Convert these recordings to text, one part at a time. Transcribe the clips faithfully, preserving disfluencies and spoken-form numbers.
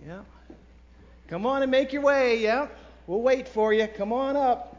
Yeah. Come on and make your way. Yeah. We'll wait for you. Come on up.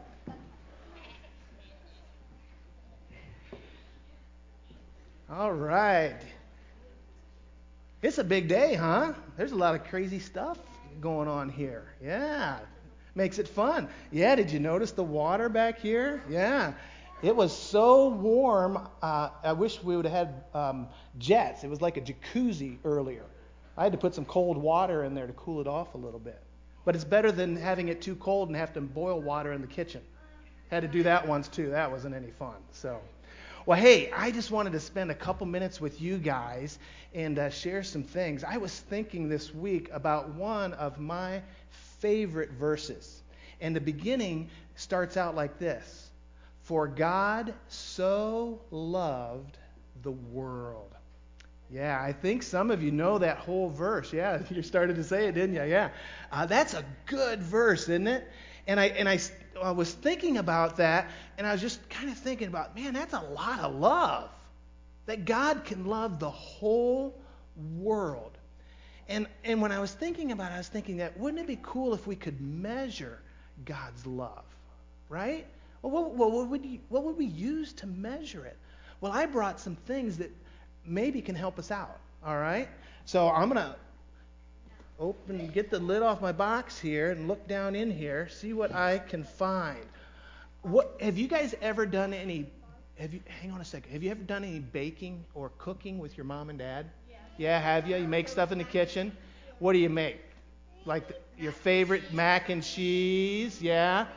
All right. It's a big day, huh? There's a lot of crazy stuff going on here. Yeah. Makes it fun. Yeah, did you notice the water back here? Yeah. It was so warm. Uh, I wish we would have had um, jets. It was like a jacuzzi earlier. I had to put some cold water in there to cool it off a little bit. But it's better than having it too cold and have to boil water in the kitchen. Had to do that once too. That wasn't any fun. So, well, hey, I just wanted to spend a couple minutes with you guys and uh, share some things. I was thinking this week about one of my favorite verses. And the beginning starts out like this. For God so loved the world. Yeah, I think some of you know that whole verse. Yeah, you started to say it, didn't you? Yeah. Uh, that's a good verse, isn't it? And I and I, I was thinking about that, and I was just kind of thinking about, man, that's a lot of love. That God can love the whole world. And and when I was thinking about it, I was thinking that wouldn't it be cool if we could measure God's love, right? Well, what, what, what, would you, what would we use to measure it? Well, I brought some things that maybe can help us out, all right? So I'm going to open, get the lid off my box here and look down in here, see what I can find. What have you guys ever done any, have you, hang on a second, have you ever done any baking or cooking with your mom and dad? Yeah, yeah have you? You make stuff in the kitchen? What do you make? Like the, your favorite mac and cheese? Yeah?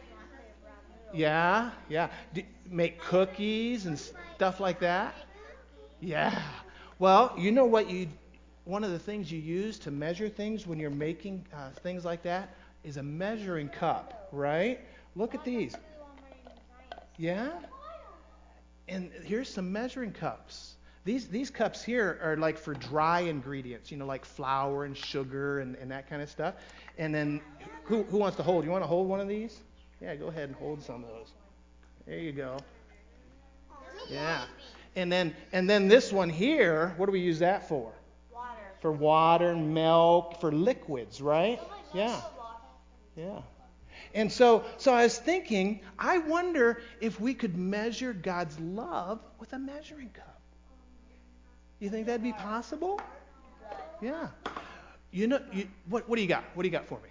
Yeah, yeah. Do, make cookies and stuff like that? Yeah. Well, you know what you, one of the things you use to measure things when you're making uh, things like that is a measuring cup, right? Look at these. Yeah? And here's some measuring cups. These these cups here are like for dry ingredients, you know, like flour and sugar and, and that kind of stuff. And then who who wants to hold? You want to hold one of these? Yeah, go ahead and hold some of those. There you go. Yeah. And then and then this one here, what do we use that for? Water. For water, milk, for liquids, right? Yeah. Yeah. And so so I was thinking, I wonder if we could measure God's love with a measuring cup. You think that'd be possible? Yeah. You know you, what what do you got? What do you got for me?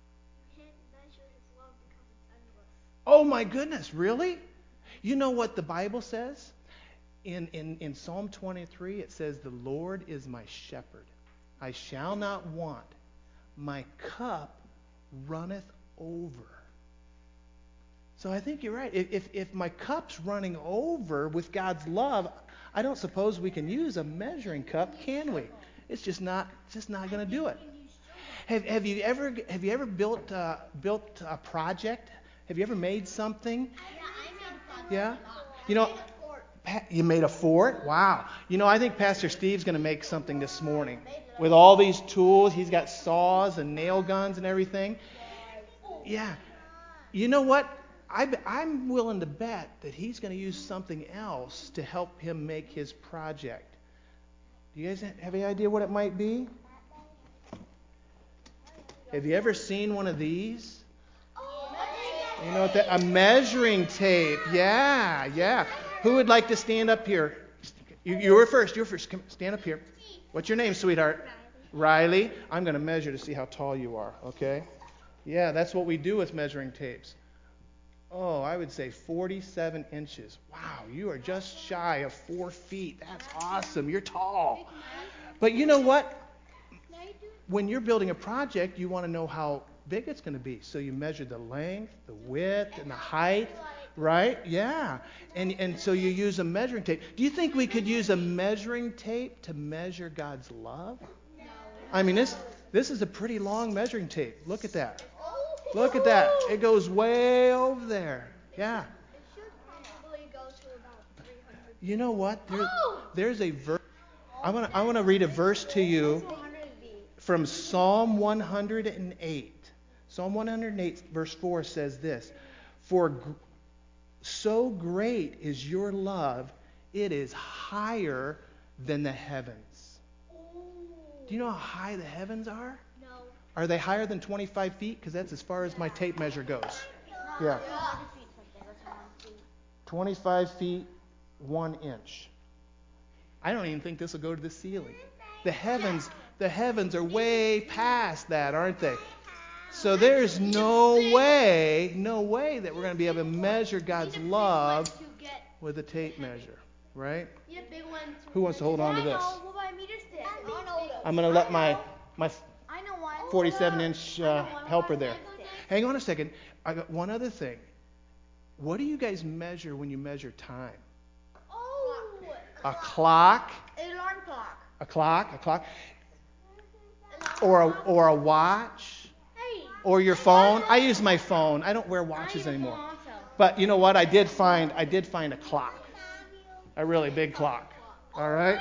Oh my goodness, really? You know what the Bible says? In, in, in Psalm twenty-three, it says, the Lord is my shepherd. I shall not want. My cup runneth over. So I think you're right. If, if, if my cup's running over with God's love, I don't suppose we can use a measuring cup, can we? It's just not just not going to do it. Have, have you ever have you ever built uh, built a project? Have you ever made something? Yeah? You know, you made a fort? Wow. You know, I think Pastor Steve's going to make something this morning. With all these tools, he's got saws and nail guns and everything. Yeah. You know what? I, I'm willing to bet that he's going to use something else to help him make his project. Do you guys have any idea what it might be? Have you ever seen one of these? You know what that, a measuring tape. Yeah, yeah. Who would like to stand up here? You, you were first. You were first. Come, stand up here. What's your name, sweetheart? Riley. Riley. I'm going to measure to see how tall you are, okay? Yeah, that's what we do with measuring tapes. Oh, I would say forty-seven inches. Wow, you are just shy of four feet. That's awesome. You're tall. But you know what? When you're building a project, you want to know how big it's going to be. So you measure the length, the width, and the height, right? Yeah. And and so you use a measuring tape. Do you think we could use a measuring tape to measure God's love? I mean, this this is a pretty long measuring tape. Look at that. Look at that. It goes way over there. Yeah. You know what? There, there's a verse. I want to I want to read a verse to you from Psalm one hundred eight. Psalm one hundred eight verse four says this, for gr- so great is your love, it is higher than the heavens. Do you know how high the heavens are? No. Are they higher than twenty-five feet? Because that's as far as my tape measure goes. Yeah. twenty-five feet, one inch. I don't even think this will go to the ceiling. The heavens, the heavens are way past that, aren't they? So there's no way, no way that we're going to be able to measure God's love with a tape measure, right? Who wants to hold on to this? I'm going to let my my forty-seven inch uh, helper there. Hang on a second. I got one other thing. What do you guys measure when you measure time? A clock. Alarm clock. A clock. A clock. Or a or a watch. Or your phone. I use my phone. I don't wear watches anymore. But you know what? I did find I did find a clock. A really big clock. All right.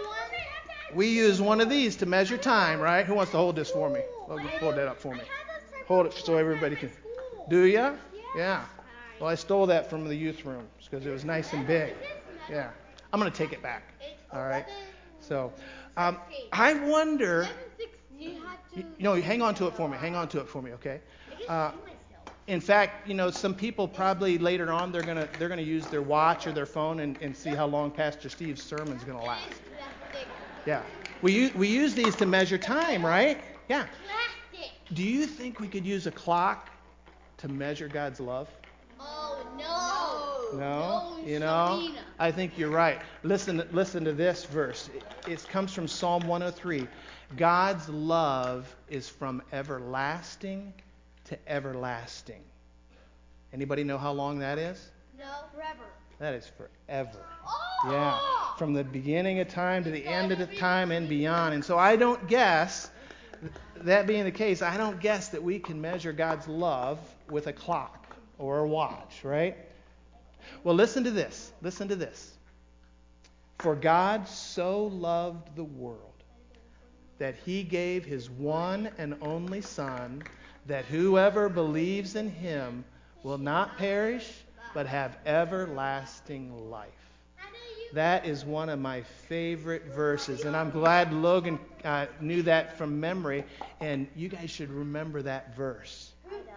We use one of these to measure time, right? Who wants to hold this for me? Hold that up for me. Hold it so everybody can. Do ya? Yeah. Well, I stole that from the youth room because it was nice and big. Yeah. I'm going to take it back. All right. So, um, I wonder. You know, hang on to it for me. Hang on to it for me, okay? Uh, in fact, you know, some people probably later on they're gonna they're gonna use their watch or their phone and, and see how long Pastor Steve's sermon's gonna last. Yeah. We use, we use these to measure time, right? Yeah. Do you think we could use a clock to measure God's love? Oh, no. No? You know, I think you're right. Listen, listen to this verse. It, it comes from Psalm one oh three. God's love is from everlasting to everlasting. Anybody know how long that is? No, forever. That is forever. Oh! Yeah. From the beginning of time to the end of the time and beyond. And so I don't guess, that being the case, I don't guess that we can measure God's love with a clock or a watch, right? Well, listen to this. Listen to this. For God so loved the world that he gave his one and only Son, that whoever believes in him will not perish, but have everlasting life. That is one of my favorite verses, and I'm glad Logan uh, knew that from memory, and you guys should remember that verse.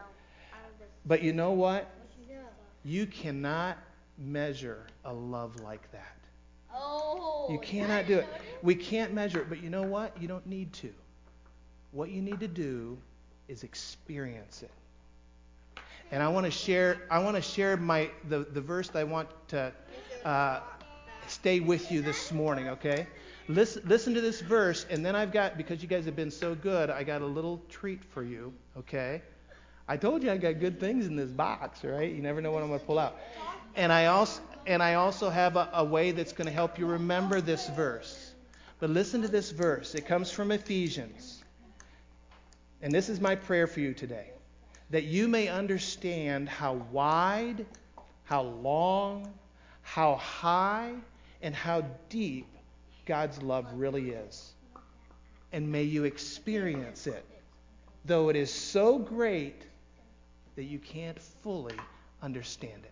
But you know what? You cannot measure a love like that. Oh, you cannot do it. We can't measure it, but you know what? You don't need to. What you need to do is experience it. And I want to share. I want to share my the, the verse that I want to uh, stay with you this morning. Okay, listen. Listen to this verse, and then I've got, because you guys have been so good, I got a little treat for you. Okay, I told you I got good things in this box, right? You never know what I'm going to pull out. And I also and I also have a, a way that's going to help you remember this verse. But listen to this verse. It comes from Ephesians. And this is my prayer for you today. That you may understand how wide, how long, how high, and how deep God's love really is. And may you experience it, though it is so great that you can't fully understand it.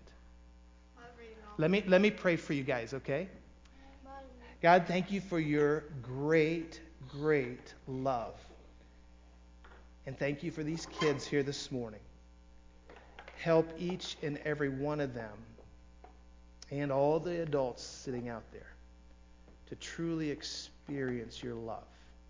Let me let me pray for you guys, okay? God, thank you for your great, great love. And thank you for these kids here this morning. Help each and every one of them and all the adults sitting out there to truly experience your love.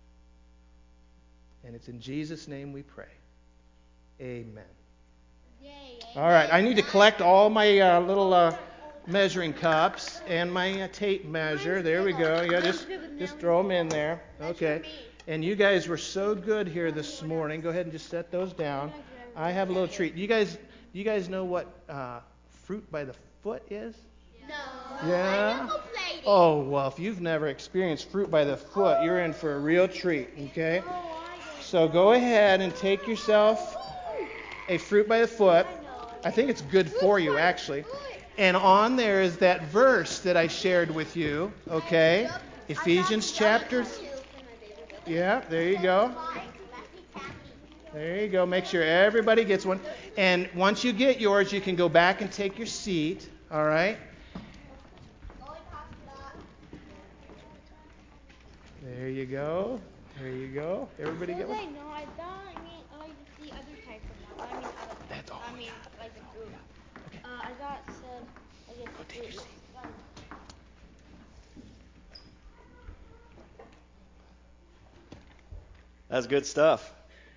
And it's in Jesus' name we pray. Amen. Yay, all right, I need to collect all my uh, little uh, measuring cups and my uh, tape measure. There we go. Yeah, just just throw them in there. Okay. And you guys were so good here this morning. Go ahead and just set those down. I have a little treat. You guys, you guys know what uh, fruit by the foot is? No. Yeah? Oh, well, if you've never experienced fruit by the foot, you're in for a real treat, okay? So go ahead and take yourself a fruit by the foot. I think it's good for you, actually. And on there is that verse that I shared with you, okay? Ephesians chapter. Yeah, there you go. There you go. Make sure everybody gets one. And once you get yours, you can go back and take your seat, all right? There you go. There you go. Everybody get one? I mean, I, That's all. I mean, Yeah. like a group. Okay. Uh, I got said, I guess. Go take your seat. That's good stuff.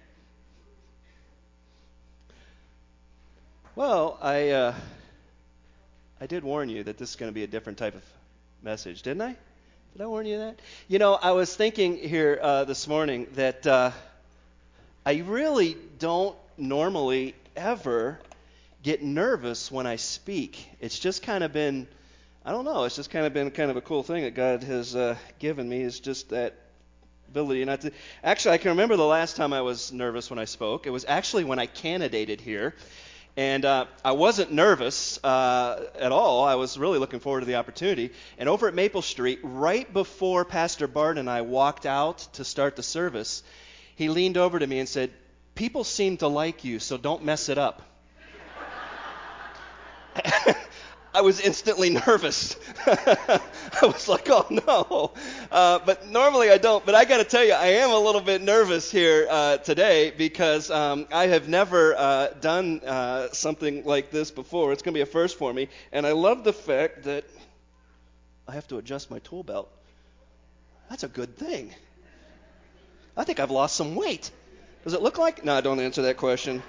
Well, I uh, I did warn you that this is going to be a different type of message, didn't I? Did I warn you that? You know, I was thinking here uh, this morning that uh, I really don't normally ever get nervous when I speak. It's just kind of been, I don't know, it's just kind of been kind of a cool thing that God has uh, given me, is just that ability not to. Actually, I can remember the last time I was nervous when I spoke. It was actually when I candidated here. And uh, I wasn't nervous uh, at all. I was really looking forward to the opportunity. And over at Maple Street, right before Pastor Bart and I walked out to start the service, he leaned over to me and said, "People seem to like you, so don't mess it up." I was instantly nervous. I was like, oh no. Uh, but normally I don't. But I got to tell you, I am a little bit nervous here uh, today because um, I have never uh, done uh, something like this before. It's going to be a first for me. And I love the fact that I have to adjust my tool belt. That's a good thing. I think I've lost some weight. Does it look like? No, don't answer that question.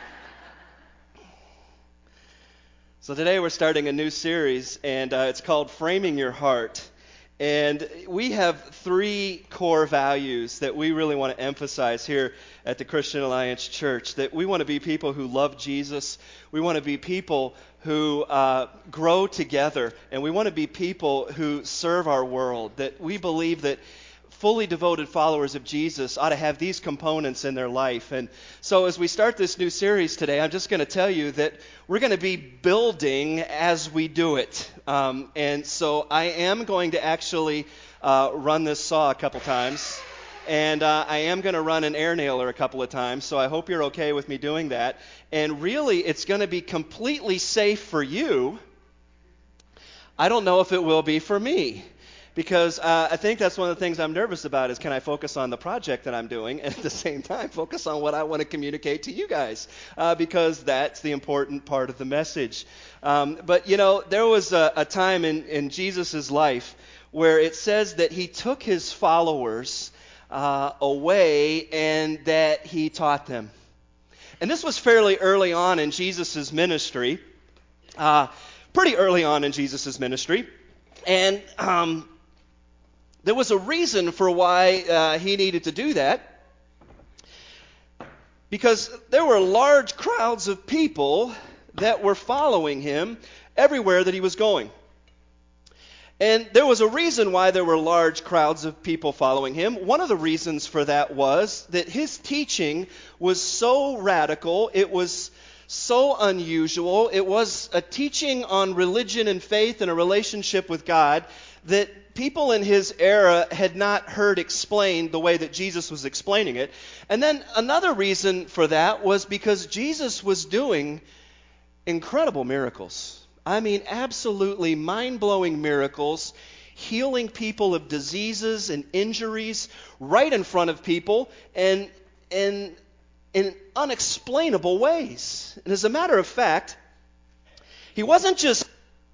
So today we're starting a new series, and uh, it's called Framing Your Heart. And we have three core values that we really want to emphasize here at the Christian Alliance Church. That we want to be people who love Jesus. We want to be people who uh, grow together. And we want to be people who serve our world. That we believe that fully devoted followers of Jesus ought to have these components in their life. And so as we start this new series today, I'm just going to tell you that we're going to be building as we do it. Um, and so I am going to actually uh, run this saw a couple times. And uh, I am going to run an air nailer a couple of times, so I hope you're okay with me doing that. And really, it's going to be completely safe for you. I don't know if it will be for me. Because uh, I think that's one of the things I'm nervous about is, can I focus on the project that I'm doing and at the same time focus on what I want to communicate to you guys? Uh, because that's the important part of the message. Um, but, you know, there was a, a time in, in Jesus' life where it says that he took his followers uh, away and that he taught them. And this was fairly early on in Jesus' ministry. Uh, pretty early on in Jesus' ministry. And um there was a reason for why uh, he needed to do that, because there were large crowds of people that were following him everywhere that he was going. And there was a reason why there were large crowds of people following him. One of the reasons for that was that his teaching was so radical, it was so unusual, it was a teaching on religion and faith and a relationship with God that people in his era had not heard explained the way that Jesus was explaining it. And then another reason for that was because Jesus was doing incredible miracles. I mean, absolutely mind-blowing miracles, healing people of diseases and injuries right in front of people and, and in unexplainable ways. And as a matter of fact, he wasn't just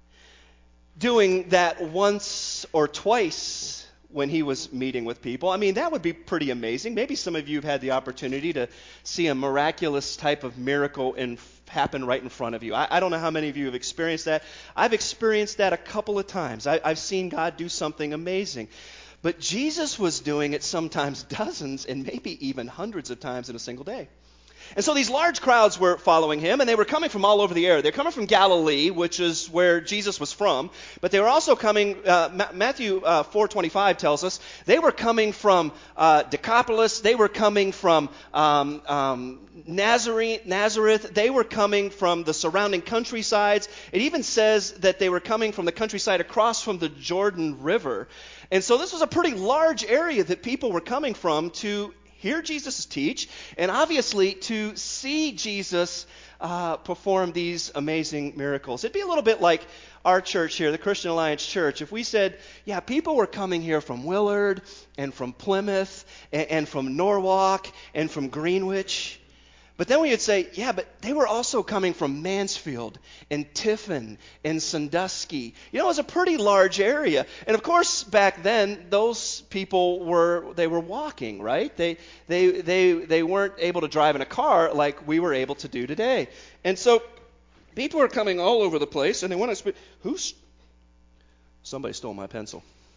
doing that once or twice when he was meeting with people. I mean, that would be pretty amazing. Maybe some of you have had the opportunity to see a miraculous type of miracle in, happen right in front of you. I, I don't know how many of you have experienced that. I've experienced that a couple of times. I, I've seen God do something amazing. But Jesus was doing it sometimes dozens and maybe even hundreds of times in a single day. And so these large crowds were following him, and they were coming from all over the area. They're coming from Galilee, which is where Jesus was from, but they were also coming, uh, Ma- Matthew uh, four twenty-five tells us, they were coming from uh, Decapolis, they were coming from um, um, Nazareth, Nazareth, they were coming from the surrounding countrysides. It even says that they were coming from the countryside across from the Jordan River. And so this was a pretty large area that people were coming from to hear Jesus teach, and obviously to see Jesus uh, perform these amazing miracles. It'd be a little bit like our church here, the Christian Alliance Church, if we said, yeah, people were coming here from Willard and from Plymouth and, and from Norwalk and from Greenwich, But then we would say, yeah, but they were also coming from Mansfield and Tiffin and Sandusky. You know, it was a pretty large area. And of course, back then, those people were, they were walking, right? They, they, they, they weren't able to drive in a car like we were able to do today. And so people are coming all over the place, and they want to speak. Who's? Somebody stole my pencil.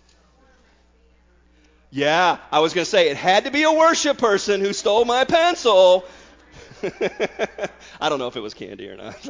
Yeah, I was going to say, it had to be a worship person who stole my pencil. I don't know if it was candy or not.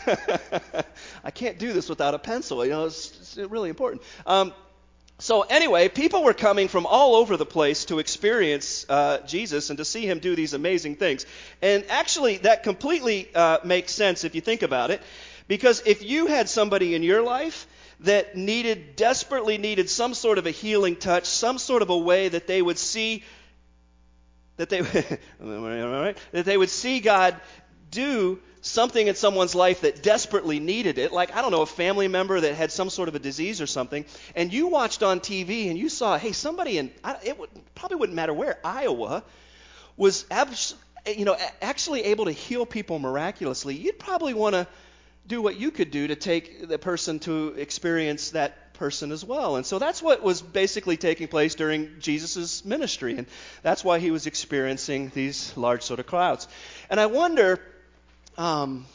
I can't do this without a pencil. You know, it's, it's really important. Um, so anyway, people were coming from all over the place to experience uh, Jesus and to see him do these amazing things. And actually, that completely uh, makes sense if you think about it. Because if you had somebody in your life that needed, desperately needed some sort of a healing touch, some sort of a way that they would see that they that they would see God do something in someone's life that desperately needed it, like, I don't know, a family member that had some sort of a disease or something, and you watched on T V and you saw, hey, somebody in, it would, probably wouldn't matter where, Iowa, was abs- you know, actually able to heal people miraculously, you'd probably want to do what you could do to take the person to experience that person as well. And so that's what was basically taking place during Jesus' ministry. And that's why he was experiencing these large sort of crowds. And I wonder, um,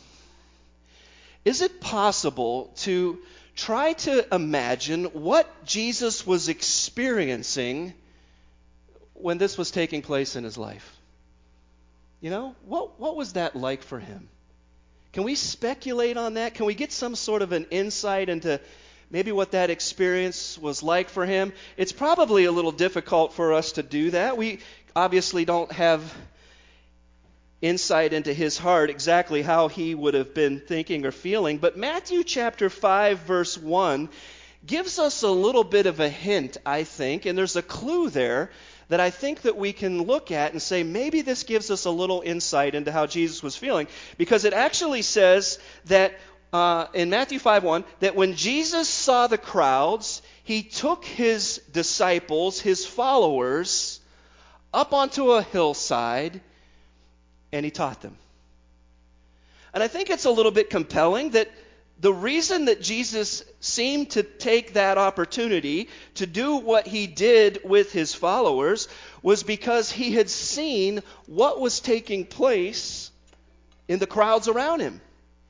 is it possible to try to imagine what Jesus was experiencing when this was taking place in his life? You know, what what was that like for him? Can we speculate on that? Can we get some sort of an insight into maybe what that experience was like for him? It's probably a little difficult for us to do that. We obviously don't have insight into his heart, exactly how he would have been thinking or feeling. But Matthew chapter five, verse one gives us a little bit of a hint, I think, and there's a clue there that I think that we can look at and say, maybe this gives us a little insight into how Jesus was feeling. Because it actually says that Uh, in Matthew five one, that when Jesus saw the crowds, he took his disciples, his followers, up onto a hillside, and he taught them. And I think it's a little bit compelling that the reason that Jesus seemed to take that opportunity to do what he did with his followers was because he had seen what was taking place in the crowds around him.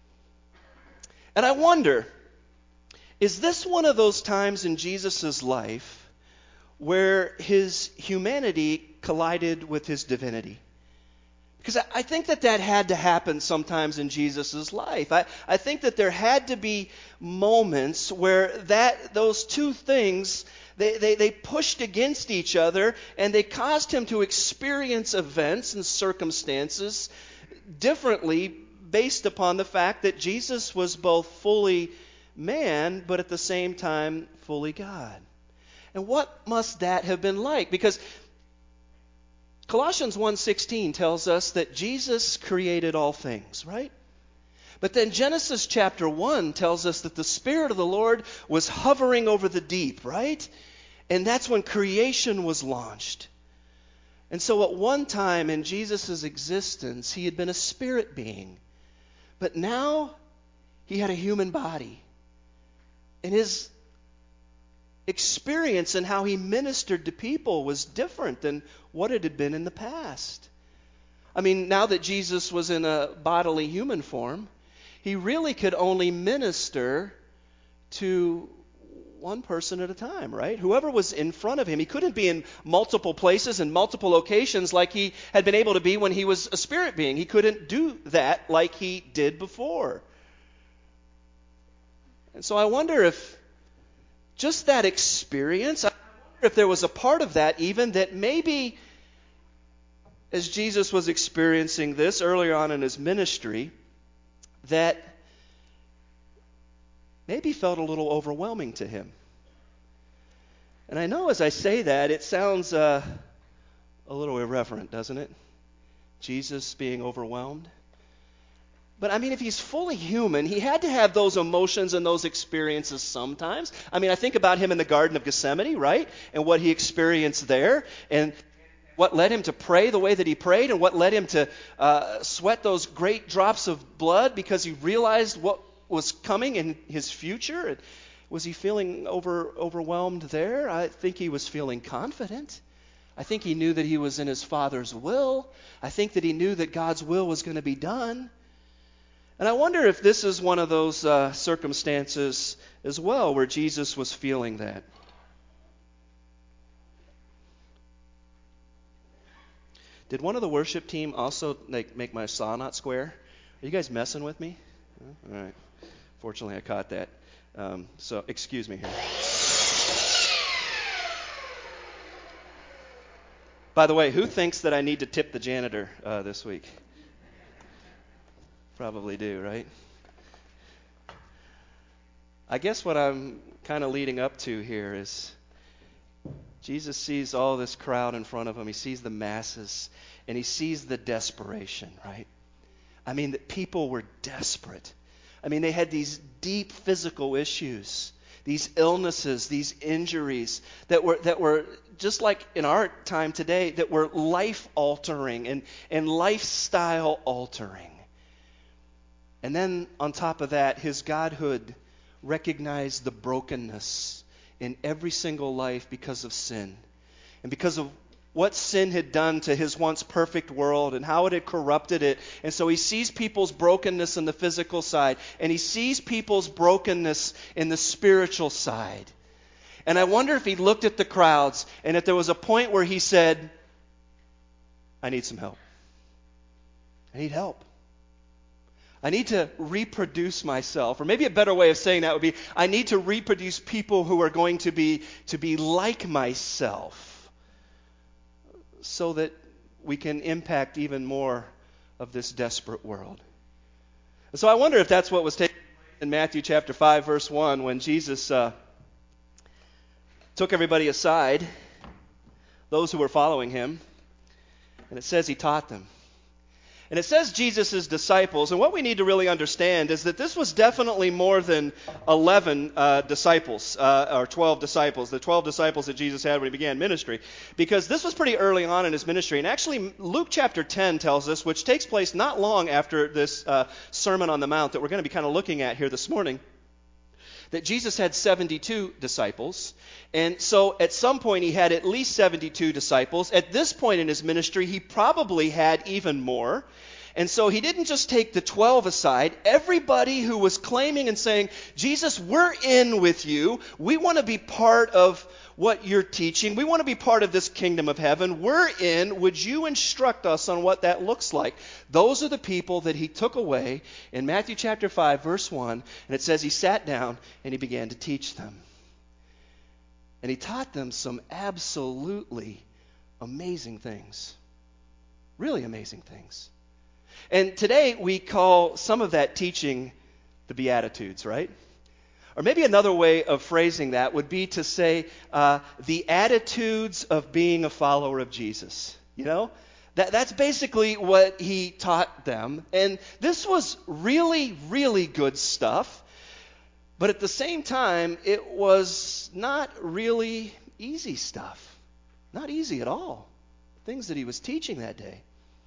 And I wonder, is this one of those times in Jesus' life where his humanity collided with his divinity? Because I think that that had to happen sometimes in Jesus' life. I, I think that there had to be moments where that those two things, they, they, they pushed against each other, and they caused him to experience events and circumstances differently, based upon the fact that Jesus was both fully man, but at the same time fully God. And what must that have been like? Because Colossians one sixteen tells us that Jesus created all things, right? But then Genesis chapter one tells us that the Spirit of the Lord was hovering over the deep, right? And that's when creation was launched. And so at one time in Jesus' existence, he had been a spirit being. But now he had a human body. And his experience and how he ministered to people was different than what it had been in the past. I mean, now that Jesus was in a bodily human form, he really could only minister to one person at a time, right? Whoever was in front of him. He couldn't be in multiple places and multiple locations like he had been able to be when he was a spirit being. He couldn't do that like he did before. And so I wonder if just that experience, I wonder if there was a part of that even that maybe as Jesus was experiencing this earlier on in his ministry, that maybe felt a little overwhelming to him. And I know as I say that, it sounds uh, a little irreverent, doesn't it? Jesus being overwhelmed. But I mean, if he's fully human, he had to have those emotions and those experiences sometimes. I mean, I think about him in the Garden of Gethsemane, right? And what he experienced there. And what led him to pray the way that he prayed, and what led him to uh, sweat those great drops of blood because he realized what was coming in his future? Was he feeling over, overwhelmed there? I think he was feeling confident. I think he knew that he was in his Father's will. I think that he knew that God's will was going to be done. And I wonder if this is one of those uh, circumstances as well where Jesus was feeling that. Did one of the worship team also like make my saw not square? Are you guys messing with me? All right. Fortunately, I caught that. Um, so excuse me here. By the way, who thinks that I need to tip the janitor uh, this week? Probably do, right? I guess what I'm kind of leading up to here is Jesus sees all this crowd in front of him. He sees the masses, and he sees the desperation, right? I mean, that people were desperate. I mean, they had these deep physical issues, these illnesses, these injuries that were that were just like in our time today, that were life-altering and, and lifestyle-altering. And then on top of that, his godhood recognized the brokenness in every single life because of sin. And because of what sin had done to his once perfect world and how it had corrupted it. And so he sees people's brokenness in the physical side, and he sees people's brokenness in the spiritual side. And I wonder if he looked at the crowds and if there was a point where he said, I need some help. I need help. I need to reproduce myself. Or maybe a better way of saying that would be, I need to reproduce people who are going to be to be like myself so that we can impact even more of this desperate world. And so I wonder if that's what was taking place in Matthew chapter five, verse one, when Jesus uh, took everybody aside, those who were following him, and it says he taught them. And it says Jesus' disciples, and what we need to really understand is that this was definitely more than eleven uh, disciples, uh, or twelve disciples, the twelve disciples that Jesus had when he began ministry, because this was pretty early on in his ministry. And actually, Luke chapter ten tells us, which takes place not long after this uh, Sermon on the Mount that we're going to be kind of looking at here this morning, that Jesus had seventy-two disciples. And so at some point he had at least seventy-two disciples. At this point in his ministry, he probably had even more. And so he didn't just take the twelve aside. Everybody who was claiming and saying, Jesus, we're in with you. We want to be part of what you're teaching. We want to be part of this kingdom of heaven. We're in. Would you instruct us on what that looks like? Those are the people that he took away in Matthew chapter five, verse one. And it says he sat down and he began to teach them. And he taught them some absolutely amazing things. Really amazing things. And today we call some of that teaching the Beatitudes, right? Or maybe another way of phrasing that would be to say uh, the attitudes of being a follower of Jesus. You know? That, that's basically what he taught them. And this was really, really good stuff. But at the same time, it was not really easy stuff. Not easy at all. Things that he was teaching that day.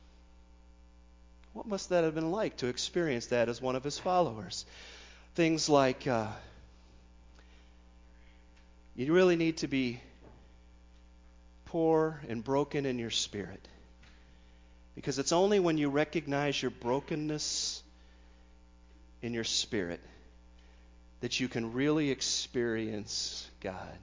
What must that have been like to experience that as one of his followers? Things like uh, you really need to be poor and broken in your spirit. Because it's only when you recognize your brokenness in your spirit that you can really experience God.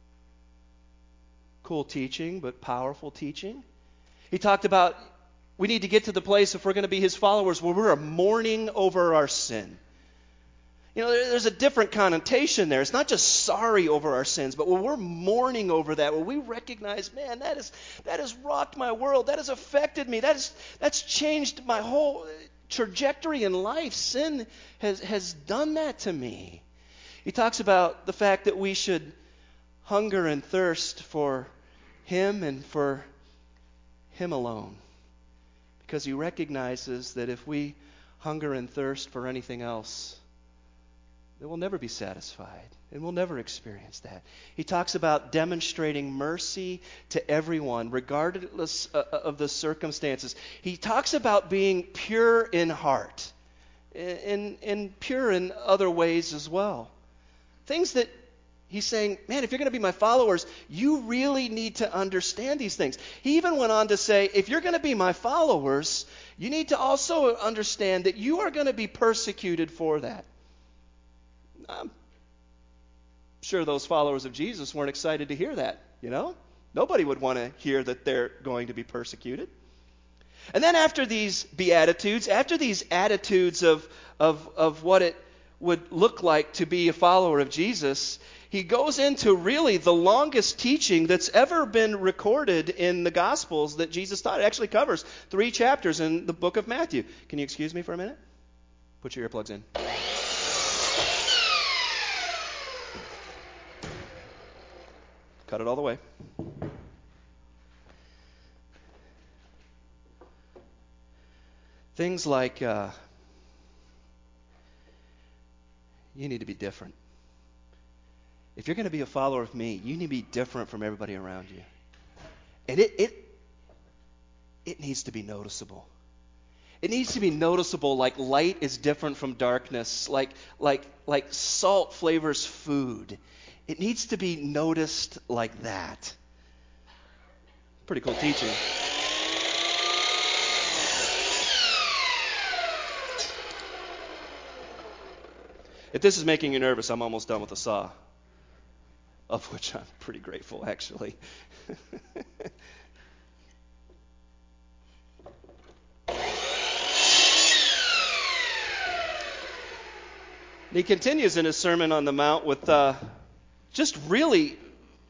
Cool teaching, but powerful teaching. He talked about we need to get to the place, if we're going to be his followers, where we're mourning over our sin. You know, there's a different connotation there. It's not just sorry over our sins, but when we're mourning over that, when we recognize, man, that is that has rocked my world, that has affected me, that is that's changed my whole trajectory in life. Sin has has done that to me. He talks about the fact that we should hunger and thirst for him and for him alone. Because he recognizes that if we hunger and thirst for anything else, that we'll never be satisfied, and we'll never experience that. He talks about demonstrating mercy to everyone, regardless of the circumstances. He talks about being pure in heart, and, and pure in other ways as well. Things that he's saying, man, if you're going to be my followers, you really need to understand these things. He even went on to say, if you're going to be my followers, you need to also understand that you are going to be persecuted for that. I'm sure those followers of Jesus weren't excited to hear that, you know? Nobody would want to hear that they're going to be persecuted. And then after these Beatitudes, after these attitudes of, of, of what it would look like to be a follower of Jesus, he goes into really the longest teaching that's ever been recorded in the Gospels that Jesus taught. It actually covers three chapters in the book of Matthew. Can you excuse me for a minute? Put your earplugs in. Cut it all the way. Things like, uh, you need to be different. If you're going to be a follower of me, you need to be different from everybody around you. And it it it needs to be noticeable. It needs to be noticeable like light is different from darkness, like like like salt flavors food. It needs to be noticed like that. Pretty cool teaching. If this is making you nervous, I'm almost done with the saw. Of which I'm pretty grateful, actually. He continues in his Sermon on the Mount with uh, just really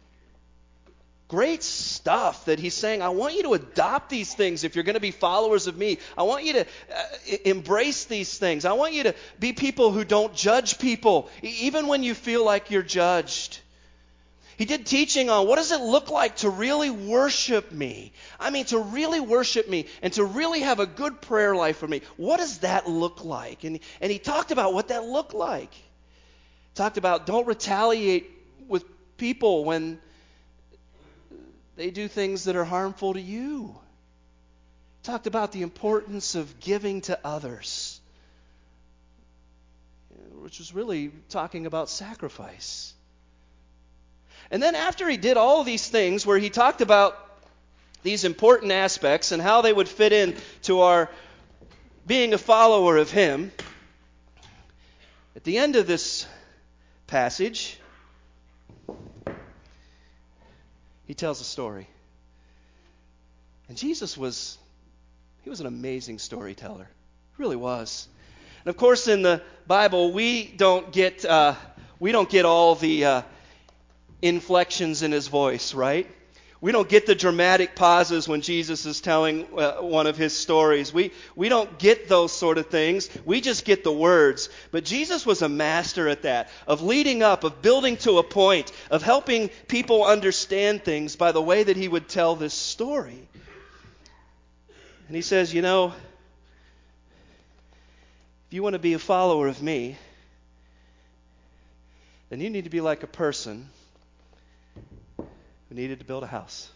great stuff that he's saying, I want you to adopt these things if you're going to be followers of me. I want you to uh, embrace these things. I want you to be people who don't judge people, even when you feel like you're judged. He did teaching on what does it look like to really worship me? I mean, to really worship me and to really have a good prayer life for me. What does that look like? And, and he talked about what that looked like. He talked about don't retaliate with people when they do things that are harmful to you. He talked about the importance of giving to others, which was really talking about sacrifice. And then after he did all of these things where he talked about these important aspects and how they would fit in to our being a follower of him, at the end of this passage, he tells a story. And Jesus was, he was an amazing storyteller. He really was. And of course in the Bible, we don't get, uh, we don't get all the uh, inflections in his voice, right? We don't get the dramatic pauses when Jesus is telling uh, one of his stories. We we don't get those sort of things. We just get the words. But Jesus was a master at that, of leading up, of building to a point, of helping people understand things by the way that he would tell this story. And he says, you know, if you want to be a follower of me, then you need to be like a person who needed to build a house.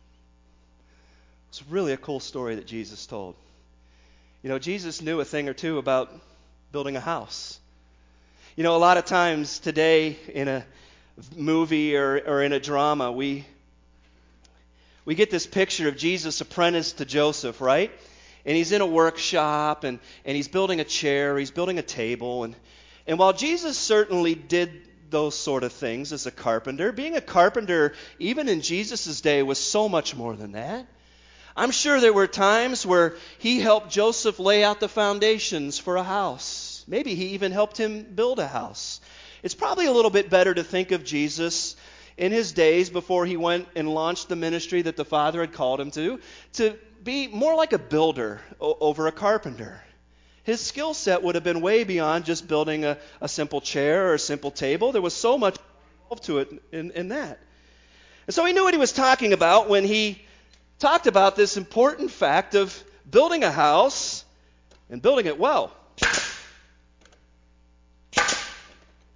It's really a cool story that Jesus told. You know, Jesus knew a thing or two about building a house. You know, a lot of times today in a movie or, or in a drama, we we get this picture of Jesus apprenticed to Joseph, right? And he's in a workshop and, and he's building a chair, he's building a table. And, and while Jesus certainly did those sort of things as a carpenter, being a carpenter, even in Jesus' day, was so much more than that. I'm sure there were times where he helped Joseph lay out the foundations for a house. Maybe he even helped him build a house. It's probably a little bit better to think of Jesus in his days before he went and launched the ministry that the Father had called him to, to be more like a builder o- over a carpenter. His skill set would have been way beyond just building a, a simple chair or a simple table. There was so much involved to it in, in that. And so he knew what he was talking about when he talked about this important fact of building a house and building it well.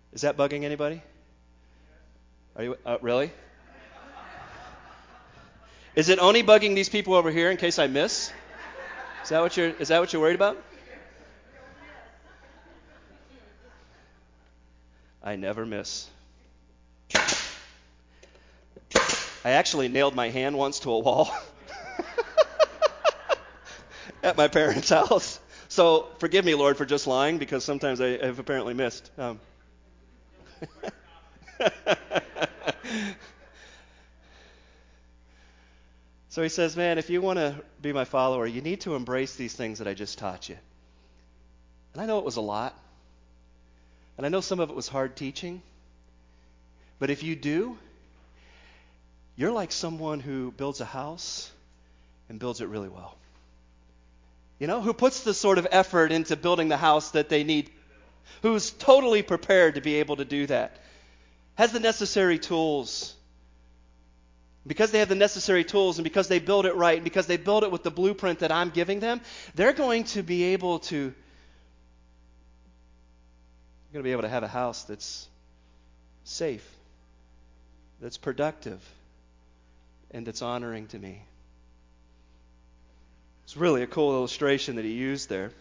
Is that bugging anybody? Are you uh, really? Is it only bugging these people over here in case I miss? Is that what you're is that what you're worried about? I never miss. I actually nailed my hand once to a wall at my parents' house. So forgive me, Lord, for just lying, because sometimes I have apparently missed. Um. So he says, man, if you want to be my follower, you need to embrace these things that I just taught you. And I know it was a lot. And I know some of it was hard teaching. But if you do, you're like someone who builds a house and builds it really well. You know, who puts the sort of effort into building the house that they need, who's totally prepared to be able to do that, has the necessary tools. Because they have the necessary tools, and because they build it right, and because they build it with the blueprint that I'm giving them, they're going to be able to they're going to be able to have a house that's safe, that's productive, and that's honoring to me. It's really a cool illustration that he used there.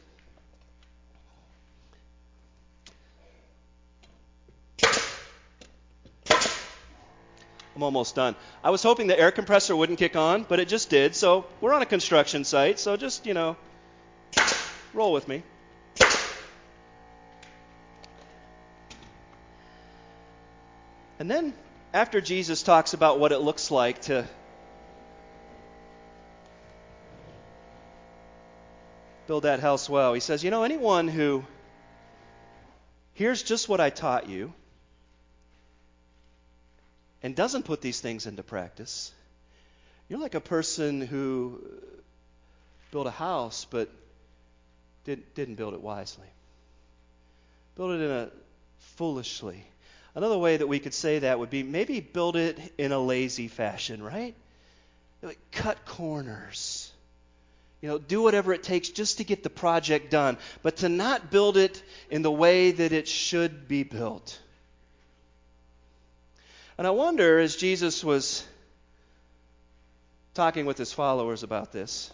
I'm almost done. I was hoping the air compressor wouldn't kick on, but it just did. So we're on a construction site, so just, you know, roll with me. And then after Jesus talks about what it looks like to build that house well, he says, you know, anyone who hears just what I taught you and doesn't put these things into practice, you're like a person who built a house but did, didn't build it wisely. Built it in a foolishly. Another way that we could say that would be maybe build it in a lazy fashion, right? Like cut corners. You know, do whatever it takes just to get the project done, but to not build it in the way that it should be built. And I wonder, as Jesus was talking with his followers about this,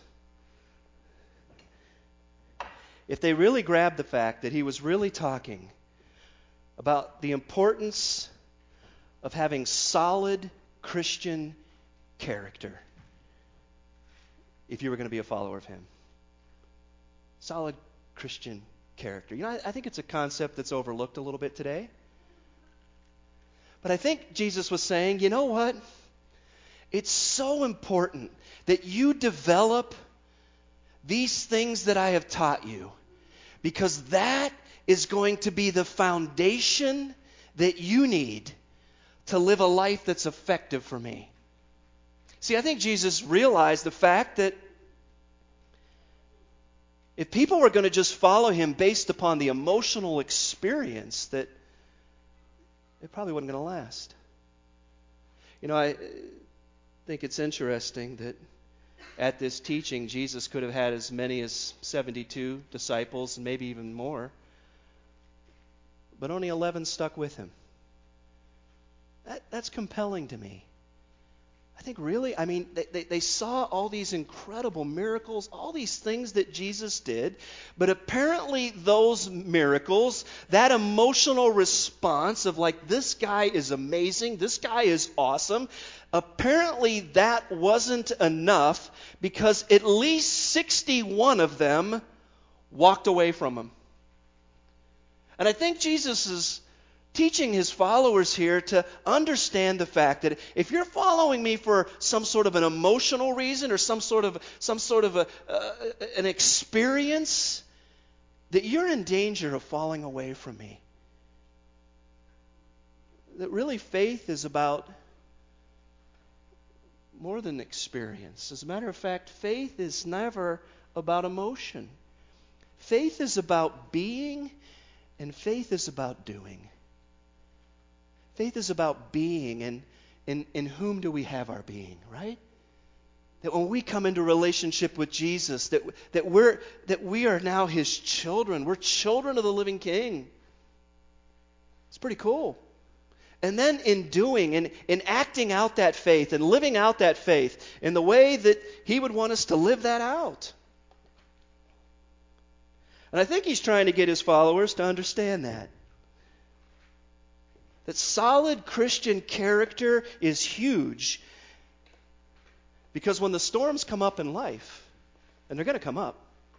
if they really grabbed the fact that he was really talking about the importance of having solid Christian character if you were going to be a follower of him. Solid Christian character. You know, I, I think it's a concept that's overlooked a little bit today. But I think Jesus was saying, you know what? It's so important that you develop these things that I have taught you, because that is going to be the foundation that you need to live a life that's effective for me. See, I think Jesus realized the fact that if people were going to just follow him based upon the emotional experience, that it probably wasn't going to last. You know, I think it's interesting that at this teaching, Jesus could have had as many as seventy-two disciples, and maybe even more, but only eleven stuck with him. That, that's compelling to me. I think really, I mean, they, they, they saw all these incredible miracles, all these things that Jesus did, but apparently those miracles, that emotional response of like, this guy is amazing, this guy is awesome, apparently that wasn't enough, because at least sixty-one of them walked away from him. And I think Jesus is teaching his followers here to understand the fact that if you're following me for some sort of an emotional reason or some sort of some sort of a, uh, an experience, that you're in danger of falling away from me. That really faith is about more than experience. As a matter of fact, faith is never about emotion. Faith is about being, and faith is about doing. Faith is about being, and in, in whom do we have our being, right? That when we come into relationship with Jesus, that, that, we're, that we are now his children. We're children of the living King. It's pretty cool. And then in doing and in acting out that faith and living out that faith in the way that he would want us to live that out. And I think he's trying to get his followers to understand that. That solid Christian character is huge. Because when the storms come up in life, and they're going to come up,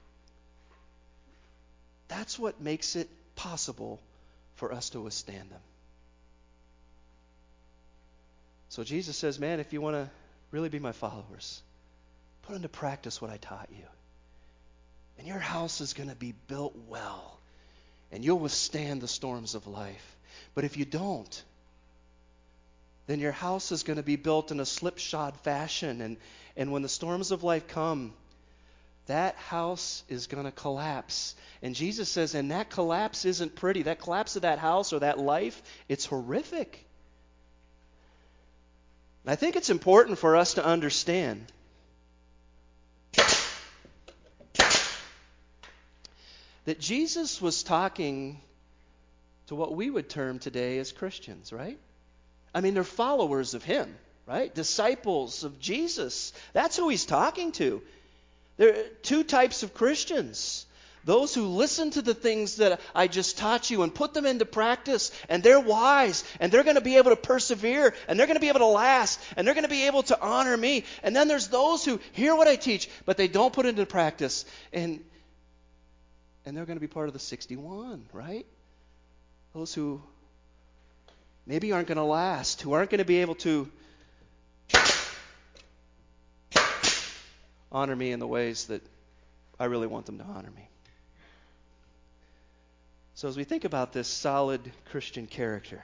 that's what makes it possible for us to withstand them. So Jesus says, man, if you want to really be my followers, put into practice what I taught you. And your house is going to be built well. And you'll withstand the storms of life. But if you don't, then your house is going to be built in a slipshod fashion. And, and when the storms of life come, that house is going to collapse. And Jesus says, and that collapse isn't pretty. That collapse of that house or that life, it's horrific. I think it's important for us to understand that Jesus was talking to what we would term today as Christians, right? I mean, they're followers of him, right? Disciples of Jesus. That's who he's talking to. There are two types of Christians. Those who listen to the things that I just taught you and put them into practice, and they're wise, and they're going to be able to persevere, and they're going to be able to last, and they're going to be able to honor me. And then there's those who hear what I teach, but they don't put it into practice, and and they're going to be part of the sixty-one, right? Those who maybe aren't going to last, who aren't going to be able to honor me in the ways that I really want them to honor me. So as we think about this solid Christian character,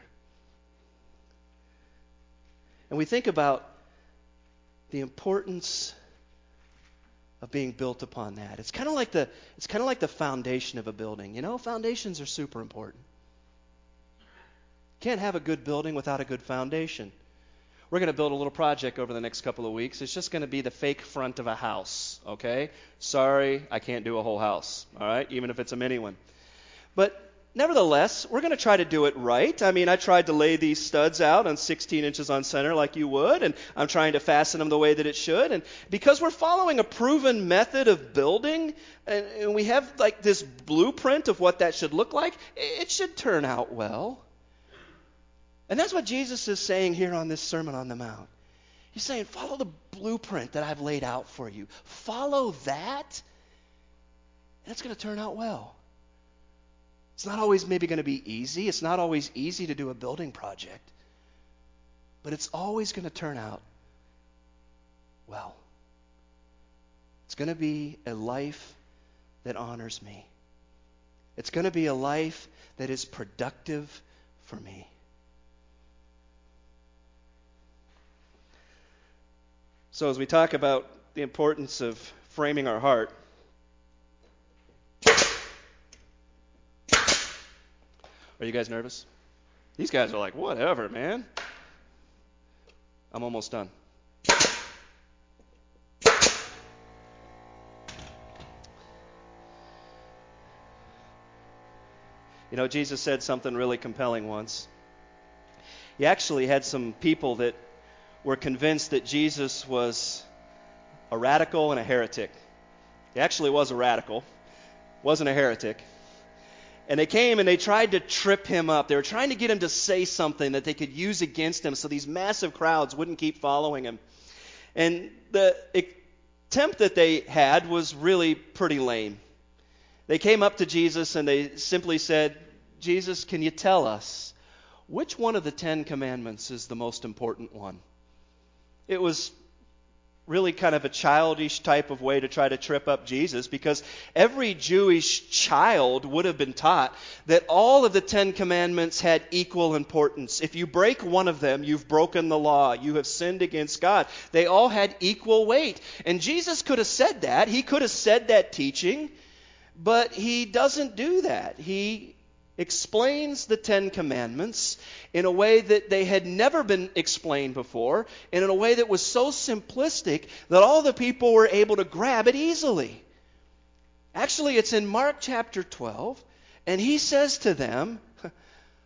and we think about the importance of being built upon that, it's kind of like the it's kind of like the foundation of a building. You know, foundations are super important. You can't have a good building without a good foundation. We're going to build a little project over the next couple of weeks. It's just going to be the fake front of a house, okay? Sorry, I can't do a whole house, all right, even if it's a mini one. But nevertheless, we're going to try to do it right. I mean, I tried to lay these studs out on sixteen inches on center like you would, and I'm trying to fasten them the way that it should. And because we're following a proven method of building, and, and we have like this blueprint of what that should look like, it should turn out well. And that's what Jesus is saying here on this Sermon on the Mount. He's saying, follow the blueprint that I've laid out for you. Follow that, and it's going to turn out well. It's not always maybe going to be easy. It's not always easy to do a building project. But it's always going to turn out well. It's going to be a life that honors me. It's going to be a life that is productive for me. So as we talk about the importance of framing our heart, are you guys nervous? These guys are like, whatever, man. I'm almost done. You know, Jesus said something really compelling once. He actually had some people that were convinced that Jesus was a radical and a heretic. He actually was a radical, wasn't a heretic. And they came and they tried to trip him up. They were trying to get him to say something that they could use against him so these massive crowds wouldn't keep following him. And the attempt that they had was really pretty lame. They came up to Jesus and they simply said, Jesus, can you tell us which one of the Ten Commandments is the most important one? It was really kind of a childish type of way to try to trip up Jesus, because every Jewish child would have been taught that all of the Ten Commandments had equal importance. If you break one of them, you've broken the law. You have sinned against God. They all had equal weight. And Jesus could have said that. He could have said that teaching, but he doesn't do that. He explains the Ten Commandments in a way that they had never been explained before, and in a way that was so simplistic that all the people were able to grab it easily. Actually, it's in Mark chapter twelve, and he says to them,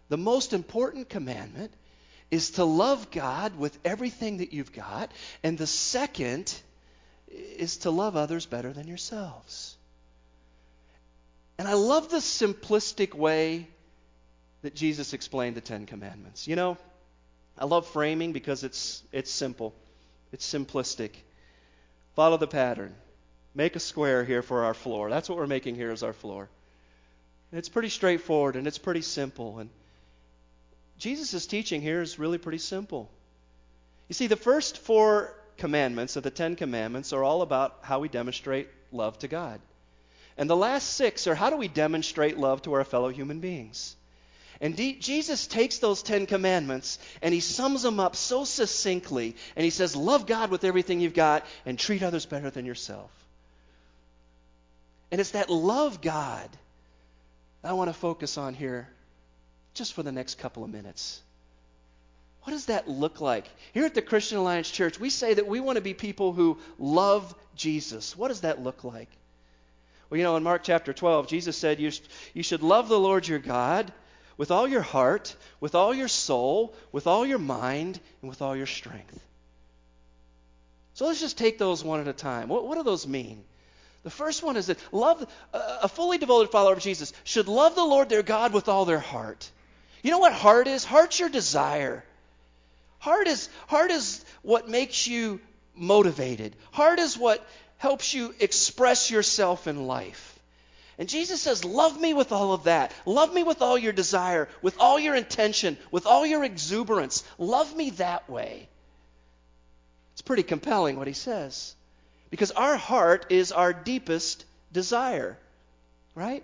The most important commandment is to love God with everything that you've got. And the second is to love others better than yourselves. And I love the simplistic way that Jesus explained the Ten Commandments. You know, I love framing because it's it's simple. It's simplistic. Follow the pattern. Make a square here for our floor. That's what we're making here as our floor. And it's pretty straightforward and it's pretty simple. And Jesus' teaching here is really pretty simple. You see, the first four commandments of the Ten Commandments are all about how we demonstrate love to God. And the last six are how do we demonstrate love to our fellow human beings. And D- Jesus takes those Ten Commandments and he sums them up so succinctly. And he says, love God with everything you've got and treat others better than yourself. And it's that love God I want to focus on here just for the next couple of minutes. What does that look like? Here at the Christian Alliance Church, we say that we want to be people who love Jesus. What does that look like? Well, you know, in Mark chapter twelve, Jesus said you, you should love the Lord your God with all your heart, with all your soul, with all your mind, and with all your strength. So let's just take those one at a time. What, what do those mean? The first one is that love, a fully devoted follower of Jesus should love the Lord their God with all their heart. You know what heart is? Heart's your desire. Heart is, heart is what makes you motivated. Heart is what helps you express yourself in life. And Jesus says, love me with all of that. Love me with all your desire, with all your intention, with all your exuberance. Love me that way. It's pretty compelling what he says. Because our heart is our deepest desire, right?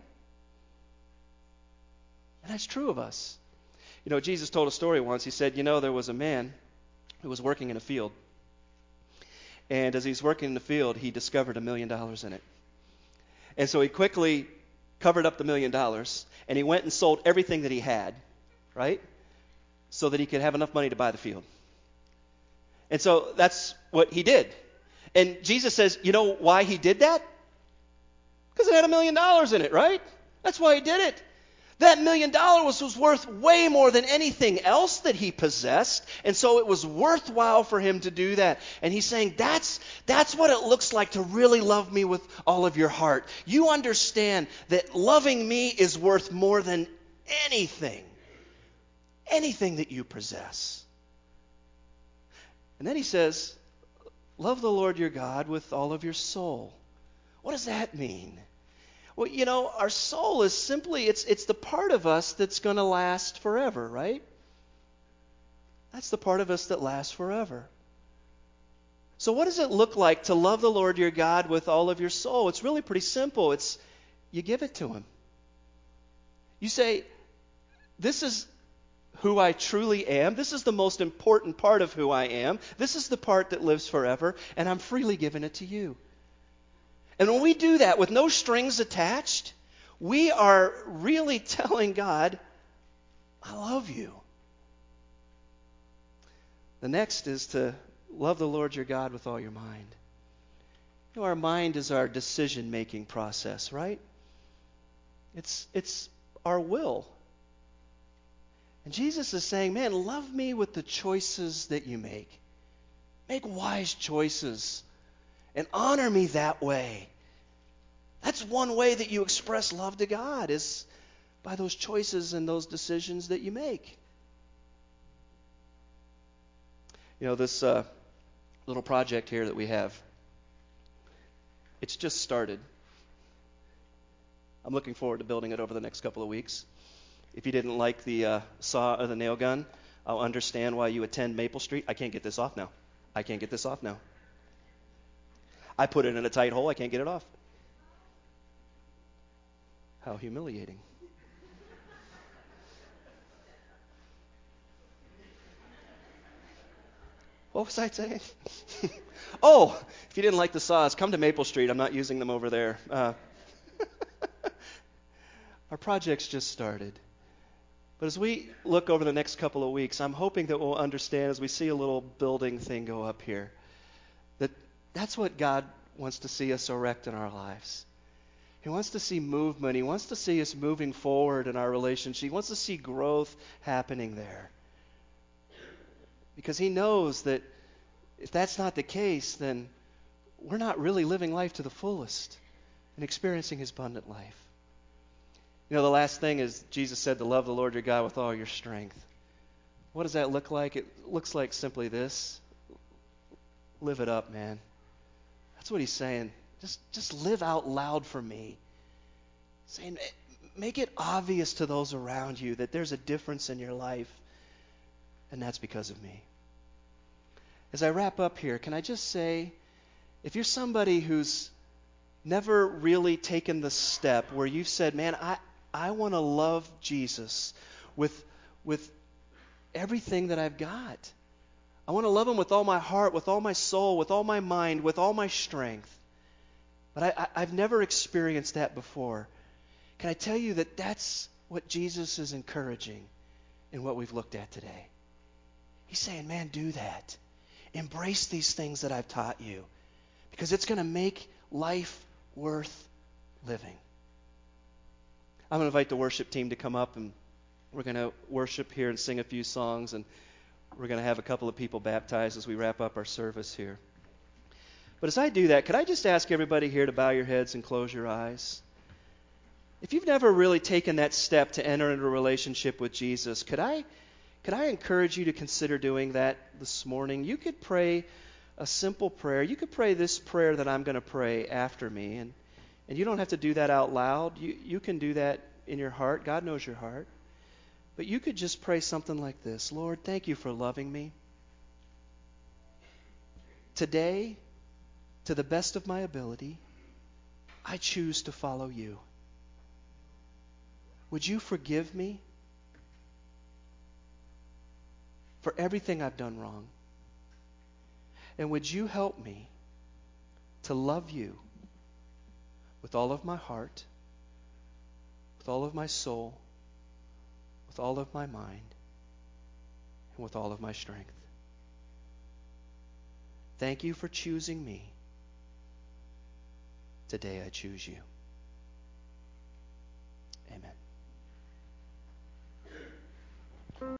And that's true of us. You know, Jesus told a story once. He said, you know, there was a man who was working in a field. And as he's working in the field, he discovered a million dollars in it. And so he quickly covered up the million dollars, and he went and sold everything that he had, right? So that he could have enough money to buy the field. And so that's what he did. And Jesus says, you know why he did that? Because it had a million dollars in it, right? That's why he did it. That million dollars was worth way more than anything else that he possessed. And so it was worthwhile for him to do that. And he's saying, that's, that's what it looks like to really love me with all of your heart. You understand that loving me is worth more than anything. Anything that you possess. And then he says, love the Lord your God with all of your soul. What does that mean? Well, you know, our soul is simply, it's it's the part of us that's going to last forever, right? That's the part of us that lasts forever. So what does it look like to love the Lord your God with all of your soul? It's really pretty simple. It's you give it to him. You say, this is who I truly am. This is the most important part of who I am. This is the part that lives forever, and I'm freely giving it to you. And when we do that with no strings attached, we are really telling God, I love you. The next is to love the Lord your God with all your mind. You know, our mind is our decision-making process, right? It's, it's our will. And Jesus is saying, man, love me with the choices that you make. Make wise choices and honor me that way. That's one way that you express love to God, is by those choices and those decisions that you make. You know, this uh, little project here that we have, it's just started. I'm looking forward to building it over the next couple of weeks. If you didn't like the uh, saw or the nail gun, I'll understand why you attend Maple Street. I can't get this off now. I can't get this off now. I put it in a tight hole. I can't get it off. How humiliating. What was I saying? Oh, if you didn't like the saws, come to Maple Street. I'm not using them over there. Uh, our project's just started. But as we look over the next couple of weeks, I'm hoping that we'll understand as we see a little building thing go up here, that that's what God wants to see us erect in our lives. He wants to see movement. He wants to see us moving forward in our relationship. He wants to see growth happening there. Because he knows that if that's not the case, then we're not really living life to the fullest and experiencing his abundant life. You know, the last thing is Jesus said to love the Lord your God with all your strength. What does that look like? It looks like simply this. Live it up, man. That's what he's saying. Just, just live out loud for me. Saying, make it obvious to those around you that there's a difference in your life, and that's because of me. As I wrap up here, can I just say, if you're somebody who's never really taken the step where you've said, man, I, I want to love Jesus with, with everything that I've got. I want to love him with all my heart, with all my soul, with all my mind, with all my strength. But I, I, I've never experienced that before. Can I tell you that that's what Jesus is encouraging in what we've looked at today? He's saying, man, do that. Embrace these things that I've taught you, because it's going to make life worth living. I'm going to invite the worship team to come up, and we're going to worship here and sing a few songs, and we're going to have a couple of people baptized as we wrap up our service here. But as I do that, could I just ask everybody here to bow your heads and close your eyes? If you've never really taken that step to enter into a relationship with Jesus, could I could I encourage you to consider doing that this morning? You could pray a simple prayer. You could pray this prayer that I'm going to pray after me, and and you don't have to do that out loud. You you can do that in your heart. God knows your heart. But you could just pray something like this. Lord, thank you for loving me. Today, to the best of my ability, I choose to follow you. Would you forgive me for everything I've done wrong? And would you help me to love you with all of my heart, with all of my soul, with all of my mind, and with all of my strength? Thank you for choosing me. Today I choose you.